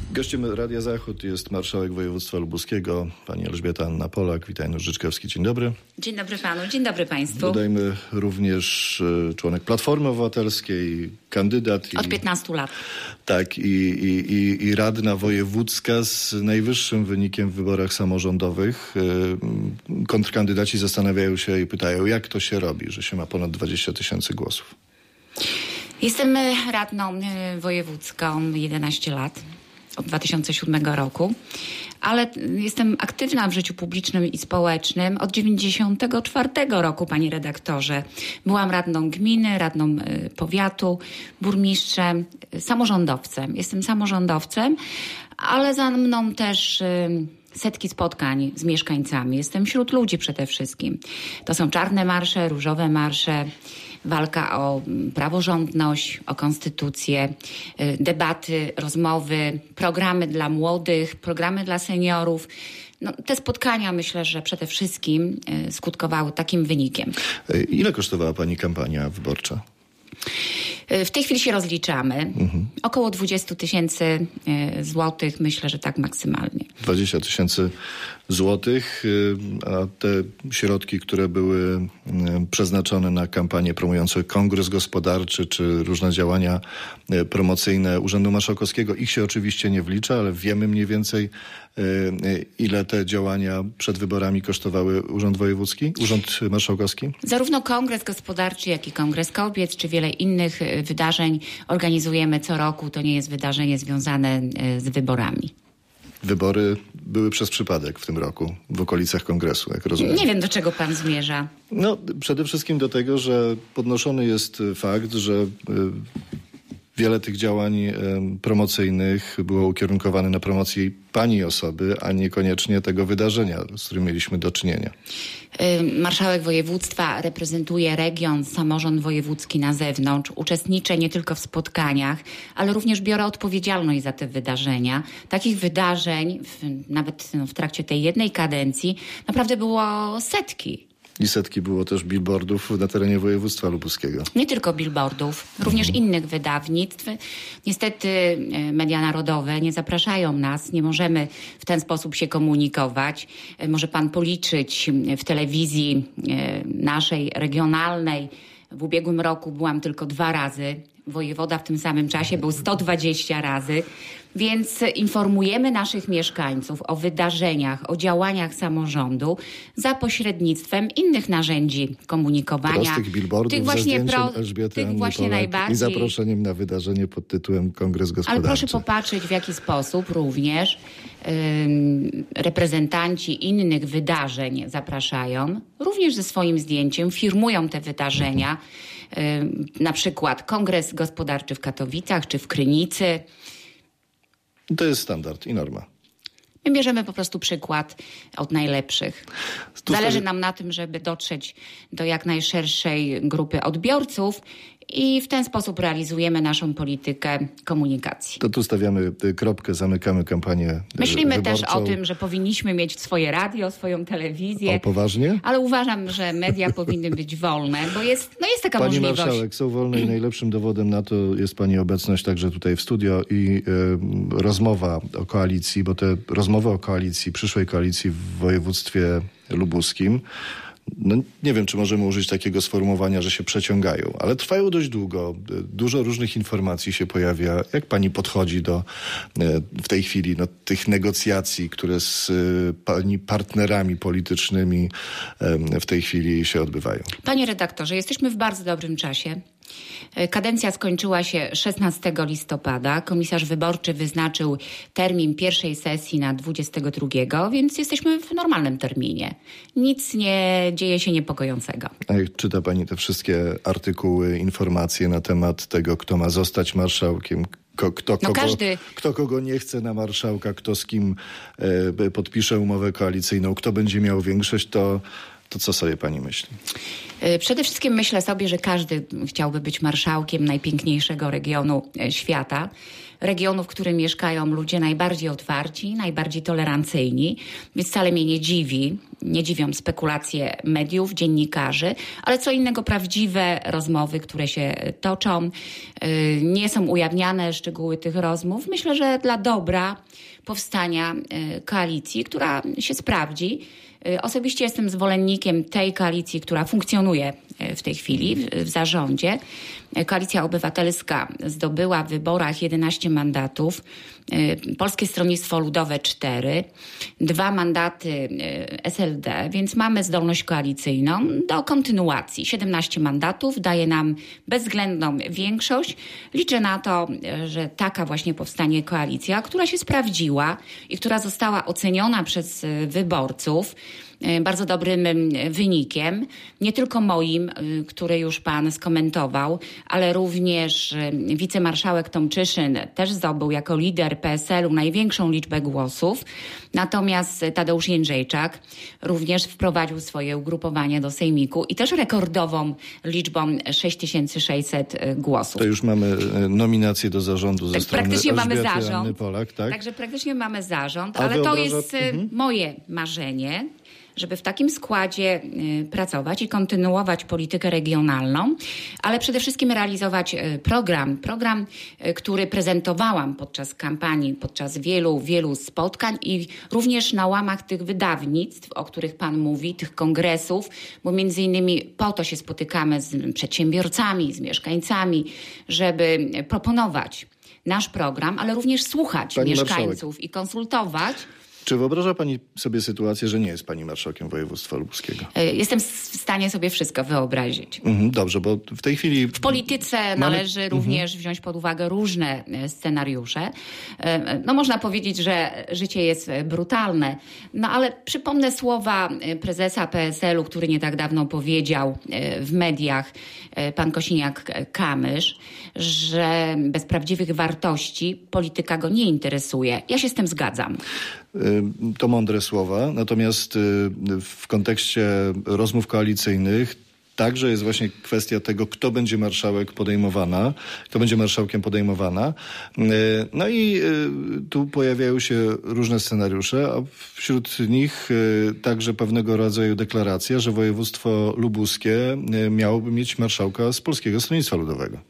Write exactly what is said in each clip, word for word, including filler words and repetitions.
Gościem Radia Zachód jest marszałek województwa lubuskiego, pani Elżbieta Anna Polak. Witaj, Nożyczkowski. Dzień dobry. Dzień dobry panu, dzień dobry państwu. Dodajmy również członek Platformy Obywatelskiej, kandydat. Od piętnastu lat. Tak, i, i, i, i radna wojewódzka z najwyższym wynikiem w wyborach samorządowych. Kontrkandydaci zastanawiają się i pytają, jak to się robi, że się ma ponad dwadzieścia tysięcy głosów. Jestem radną wojewódzką jedenaście lat. Od dwa tysiące siódmego roku, ale jestem aktywna w życiu publicznym i społecznym od dziewięćdziesiątego czwartego roku, panie redaktorze. Byłam radną gminy, radną powiatu, burmistrzem, samorządowcem. Jestem samorządowcem, ale za mną też setki spotkań z mieszkańcami. Jestem wśród ludzi przede wszystkim. To są czarne marsze, różowe marsze, walka o praworządność, o konstytucję, debaty, rozmowy, programy dla młodych, programy dla seniorów. No, te spotkania myślę, że przede wszystkim skutkowały takim wynikiem. Ile kosztowała pani kampania wyborcza? W tej chwili się rozliczamy. Mhm. Około dwadzieścia tysięcy złotych, myślę, że tak maksymalnie. dwadzieścia tysięcy złotych, a te środki, które były przeznaczone na kampanię promującą kongres gospodarczy czy różne działania promocyjne Urzędu Marszałkowskiego, ich się oczywiście nie wlicza, ale wiemy mniej więcej, ile te działania przed wyborami kosztowały Urząd Wojewódzki, Urząd Marszałkowski? Zarówno kongres gospodarczy, jak i kongres kobiet, czy wiele innych wydarzeń organizujemy co roku. To nie jest wydarzenie związane z wyborami. Wybory były przez przypadek w tym roku w okolicach kongresu, jak rozumiem. Nie wiem, do czego pan zmierza. No, przede wszystkim do tego, że podnoszony jest fakt, że wiele tych działań promocyjnych było ukierunkowane na promocję pani osoby, a niekoniecznie tego wydarzenia, z którym mieliśmy do czynienia. Marszałek województwa reprezentuje region, samorząd wojewódzki na zewnątrz. Uczestniczę nie tylko w spotkaniach, ale również biorę odpowiedzialność za te wydarzenia. Takich wydarzeń, w, nawet no, w trakcie tej jednej kadencji, naprawdę było setki. I setki było też billboardów na terenie województwa lubuskiego. Nie tylko billboardów, również mhm. innych wydawnictw. Niestety media narodowe nie zapraszają nas, nie możemy w ten sposób się komunikować. Może pan policzyć w telewizji naszej, regionalnej. W ubiegłym roku byłam tylko dwa razy. Wojewoda w tym samym czasie był sto dwadzieścia razy. Więc informujemy naszych mieszkańców o wydarzeniach, o działaniach samorządu za pośrednictwem innych narzędzi komunikowania. Prostych billboardów tych właśnie pro, Elżbiety tych Anny właśnie Polak najbardziej... i zaproszeniem na wydarzenie pod tytułem Kongres Gospodarczy. Ale proszę popatrzeć, w jaki sposób również ym, reprezentanci innych wydarzeń zapraszają, również ze swoim zdjęciem, firmują te wydarzenia. Ym, na przykład Kongres Gospodarczy w Katowicach czy w Krynicy. To jest standard i norma. My bierzemy po prostu przykład od najlepszych. Zależy nam na tym, żeby dotrzeć do jak najszerszej grupy odbiorców i w ten sposób realizujemy naszą politykę komunikacji. To tu stawiamy kropkę, zamykamy kampanię Myślimy wyborczą. też o tym, że powinniśmy mieć swoje radio, swoją telewizję. O, poważnie? Ale uważam, że media powinny być wolne, bo jest, no jest taka pani możliwość. Pani marszałek, są wolne i najlepszym dowodem na to jest pani obecność także tutaj w studio i y, rozmowa o koalicji, bo te rozmowy o koalicji, przyszłej koalicji w województwie lubuskim, no nie wiem, czy możemy użyć takiego sformułowania, że się przeciągają, ale trwają dość długo. Dużo różnych informacji się pojawia. Jak pani podchodzi do w tej chwili no, tych negocjacji, które z pani partnerami politycznymi w tej chwili się odbywają? Panie redaktorze, jesteśmy w bardzo dobrym czasie. Kadencja skończyła się szesnastego listopada. Komisarz wyborczy wyznaczył termin pierwszej sesji na dwudziestego drugiego, więc jesteśmy w normalnym terminie. Nic nie dzieje się niepokojącego. A jak czyta pani te wszystkie artykuły, informacje na temat tego, kto ma zostać marszałkiem, Kto, kto, no kogo, każdy... kto kogo nie chce na marszałka, kto z kim e, podpisze umowę koalicyjną, kto będzie miał większość, to to co sobie pani myśli? Przede wszystkim myślę sobie, że każdy chciałby być marszałkiem najpiękniejszego regionu świata. Regionu, w którym mieszkają ludzie najbardziej otwarci, najbardziej tolerancyjni, więc wcale mnie nie dziwi, nie dziwią spekulacje mediów, dziennikarzy, ale co innego prawdziwe rozmowy, które się toczą. Nie są ujawniane szczegóły tych rozmów. Myślę, że dla dobra powstania koalicji, która się sprawdzi. Osobiście jestem zwolennikiem tej koalicji, która funkcjonuje w tej chwili w, w zarządzie. Koalicja Obywatelska zdobyła w wyborach jedenaście mandatów, Polskie Stronnictwo Ludowe cztery, dwa mandaty S L D, więc mamy zdolność koalicyjną do kontynuacji. siedemnaście mandatów daje nam bezwzględną większość. Liczę na to, że taka właśnie powstanie koalicja, która się sprawdziła i która została oceniona przez wyborców bardzo dobrym wynikiem, nie tylko moim, który już pan skomentował, ale również wicemarszałek Tomczyszyn też zdobył jako lider P S L u największą liczbę głosów. Natomiast Tadeusz Jędrzejczak również wprowadził swoje ugrupowanie do Sejmiku i też rekordową liczbą sześć tysięcy sześćset głosów. To już mamy nominację do zarządu ze tak, strony praktycznie Elżbiety mamy zarząd. Anny Polak, tak? Także praktycznie mamy zarząd, A ale wyobraża... to jest mhm. moje marzenie, żeby w takim składzie y, pracować i kontynuować politykę regionalną, ale przede wszystkim realizować y, program, program, y, który prezentowałam podczas kampanii, podczas wielu, wielu spotkań i również na łamach tych wydawnictw, o których pan mówi, tych kongresów, bo między innymi po to się spotykamy z przedsiębiorcami, z mieszkańcami, żeby proponować nasz program, ale również słuchać Pani mieszkańców marszałek. i konsultować. Czy wyobraża pani sobie sytuację, że nie jest pani marszałkiem województwa lubuskiego? Jestem w stanie sobie wszystko wyobrazić. Mhm, dobrze, bo w tej chwili... W polityce mamy... należy również mhm. wziąć pod uwagę różne scenariusze. No można powiedzieć, że życie jest brutalne, no ale przypomnę słowa prezesa P S L u, który nie tak dawno powiedział w mediach, pan Kosiniak-Kamysz, że bez prawdziwych wartości polityka go nie interesuje. Ja się z tym zgadzam. To mądre słowa, natomiast w kontekście rozmów koalicyjnych także jest właśnie kwestia tego, kto będzie marszałek podejmowana, kto będzie marszałkiem podejmowana. No i tu pojawiają się różne scenariusze, a wśród nich także pewnego rodzaju deklaracja, że województwo lubuskie miałoby mieć marszałka z Polskiego Stronnictwa Ludowego.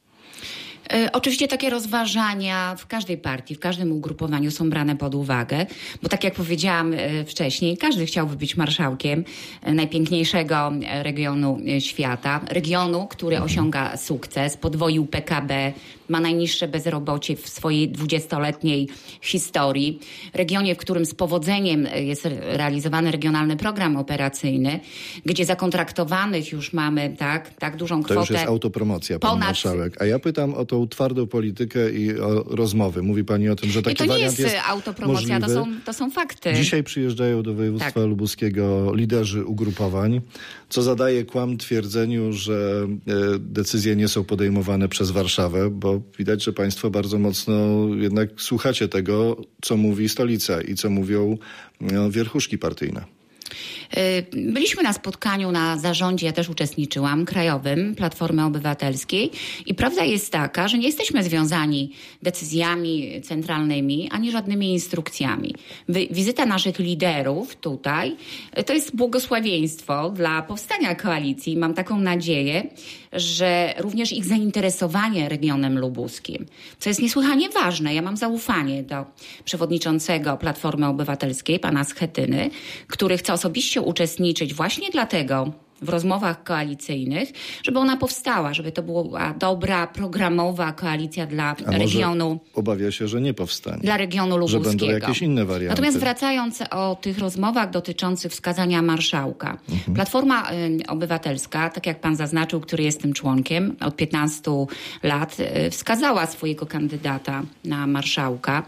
Oczywiście takie rozważania w każdej partii, w każdym ugrupowaniu są brane pod uwagę, bo tak jak powiedziałam wcześniej, każdy chciałby być marszałkiem najpiękniejszego regionu świata, regionu, który osiąga sukces, podwoił P K B, ma najniższe bezrobocie w swojej dwudziestoletniej historii, regionie, w którym z powodzeniem jest realizowany regionalny program operacyjny, gdzie zakontraktowanych już mamy tak, tak dużą kwotę. To już jest autopromocja, pani ponad... marszałek. A ja pytam o tą twardą politykę i o rozmowy. Mówi pani o tym, że taki I to nie wariant jest, jest autopromocja, możliwy. To są, to są fakty. Dzisiaj przyjeżdżają do województwa tak. lubuskiego liderzy ugrupowań, co zadaje kłam twierdzeniu, że decyzje nie są podejmowane przez Warszawę, bo widać, że państwo bardzo mocno jednak słuchacie tego, co mówi stolica i co mówią no, wierchuszki partyjne. Byliśmy na spotkaniu na zarządzie, ja też uczestniczyłam, krajowym Platformy Obywatelskiej i prawda jest taka, że nie jesteśmy związani decyzjami centralnymi ani żadnymi instrukcjami. Wizyta naszych liderów tutaj to jest błogosławieństwo dla powstania koalicji. Mam taką nadzieję, że również ich zainteresowanie regionem lubuskim, co jest niesłychanie ważne. Ja mam zaufanie do przewodniczącego Platformy Obywatelskiej, pana Schetyny, który chce osobiście uczestniczyć właśnie dlatego w rozmowach koalicyjnych, żeby ona powstała, żeby to była dobra, programowa koalicja dla A regionu. Może obawia się, że nie powstanie. Dla regionu lubuskiego. Że będą jakieś inne warianty. Natomiast wracając o tych rozmowach dotyczących wskazania marszałka. Mhm. Platforma y, Obywatelska, tak jak pan zaznaczył, który jest tym członkiem od piętnastu lat, y, wskazała swojego kandydata na marszałka.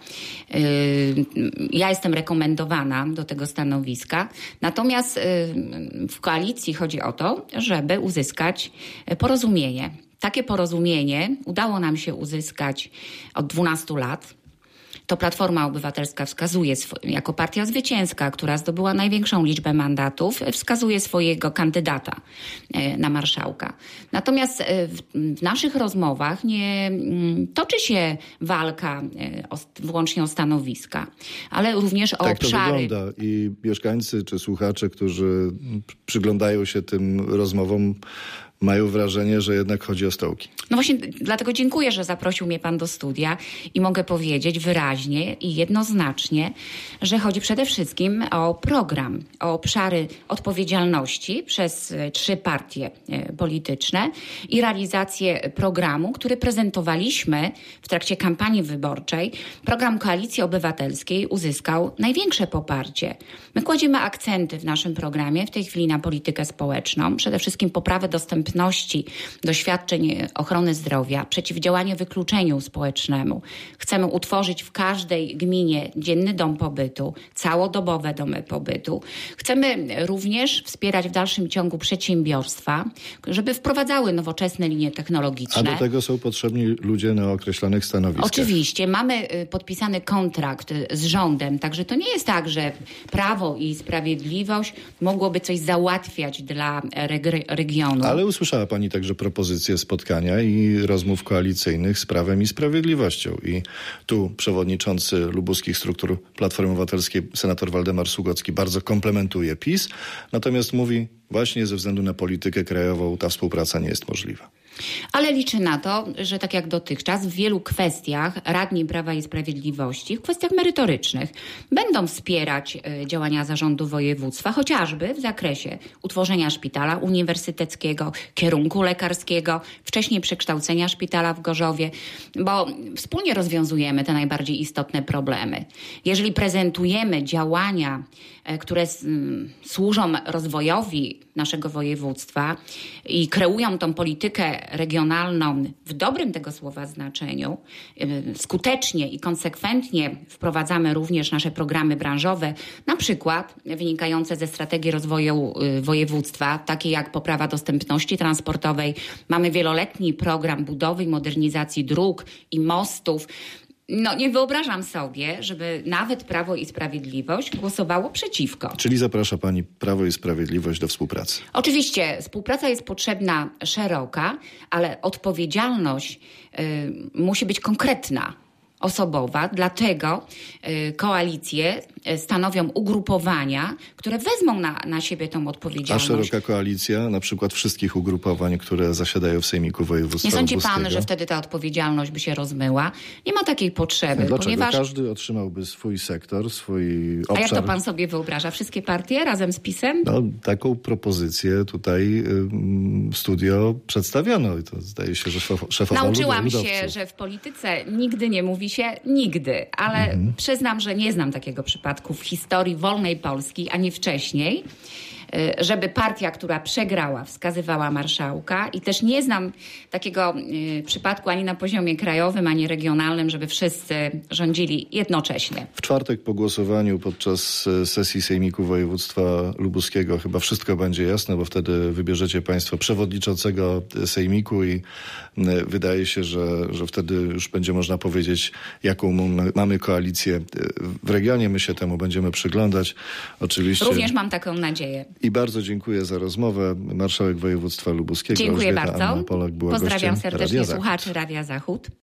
Y, ja jestem rekomendowana do tego stanowiska. Natomiast y, w koalicji chodzi o to, żeby uzyskać porozumienie. Takie porozumienie udało nam się uzyskać od dwunastu lat. to Platforma Obywatelska wskazuje jako partia zwycięska, która zdobyła największą liczbę mandatów, wskazuje swojego kandydata na marszałka. Natomiast w, w naszych rozmowach nie toczy się walka o, wyłącznie o stanowiska, ale również o tak obszary. Tak to wygląda i mieszkańcy czy słuchacze, którzy przyglądają się tym rozmowom, mają wrażenie, że jednak chodzi o stołki. No właśnie dlatego dziękuję, że zaprosił mnie pan do studia i mogę powiedzieć wyraźnie i jednoznacznie, że chodzi przede wszystkim o program, o obszary odpowiedzialności przez trzy partie polityczne i realizację programu, który prezentowaliśmy w trakcie kampanii wyborczej. Program Koalicji Obywatelskiej uzyskał największe poparcie. My kładziemy akcenty w naszym programie w tej chwili na politykę społeczną, przede wszystkim poprawę dostępności do świadczeń ochrony zdrowia, przeciwdziałanie wykluczeniu społecznemu. Chcemy utworzyć w każdej gminie dzienny dom pobytu, całodobowe domy pobytu. Chcemy również wspierać w dalszym ciągu przedsiębiorstwa, żeby wprowadzały nowoczesne linie technologiczne. A do tego są potrzebni ludzie na określonych stanowiskach. Oczywiście. Mamy podpisany kontrakt z rządem, także to nie jest tak, że Prawo i Sprawiedliwość mogłoby coś załatwiać dla reg- regionu. Ale usłyszała pani także propozycje spotkania i rozmów koalicyjnych z Prawem i Sprawiedliwością. I tu przewodniczący lubuskich struktur Platformy Obywatelskiej, senator Waldemar Sługocki, bardzo komplementuje PiS, natomiast mówi, właśnie ze względu na politykę krajową ta współpraca nie jest możliwa. Ale liczy na to, że tak jak dotychczas w wielu kwestiach radni Prawa i Sprawiedliwości, w kwestiach merytorycznych, będą wspierać działania zarządu województwa, chociażby w zakresie utworzenia szpitala uniwersyteckiego, kierunku lekarskiego, wcześniej przekształcenia szpitala w Gorzowie, bo wspólnie rozwiązujemy te najbardziej istotne problemy. Jeżeli prezentujemy działania, które służą rozwojowi naszego województwa i kreują tą politykę regionalną w dobrym tego słowa znaczeniu, skutecznie i konsekwentnie wprowadzamy również nasze programy branżowe, na przykład wynikające ze strategii rozwoju województwa, takie jak poprawa dostępności transportowej. Mamy wieloletni program budowy i modernizacji dróg i mostów. No nie wyobrażam sobie, żeby nawet Prawo i Sprawiedliwość głosowało przeciwko. Czyli zaprasza pani Prawo i Sprawiedliwość do współpracy. Oczywiście współpraca jest potrzebna szeroka, ale odpowiedzialność y, musi być konkretna, osobowa, dlatego y, koalicje y, stanowią ugrupowania, które wezmą na, na siebie tą odpowiedzialność. A szeroka koalicja, na przykład wszystkich ugrupowań, które zasiadają w Sejmiku Województwa Nie sądzi Lubuskiego. pan, że wtedy ta odpowiedzialność by się rozmyła? Nie ma takiej potrzeby. Dlaczego? Ponieważ... Każdy otrzymałby swój sektor, swój obszar. A jak to pan sobie wyobraża? Wszystkie partie razem z PiS-em? No, taką propozycję tutaj y, studio przedstawiono i to zdaje się, że szefowa Nauczyłam ludowców. się, że w polityce nigdy nie mówi się nigdy, ale mhm. przyznam, że nie znam takiego przypadku w historii wolnej Polski, ani wcześniej, żeby partia, która przegrała, wskazywała marszałka i też nie znam takiego y, przypadku ani na poziomie krajowym, ani regionalnym, żeby wszyscy rządzili jednocześnie. W czwartek po głosowaniu podczas sesji Sejmiku Województwa Lubuskiego chyba wszystko będzie jasne, bo wtedy wybierzecie państwo przewodniczącego Sejmiku i y, wydaje się, że, że wtedy już będzie można powiedzieć, jaką mamy koalicję w regionie. My się temu będziemy przyglądać. Oczywiście. Również mam taką nadzieję. I bardzo dziękuję za rozmowę. Marszałek województwa lubuskiego. Dziękuję Elżbieta bardzo. Anna Polak była Pozdrawiam gościem serdecznie Radia słuchaczy Radia Zachód.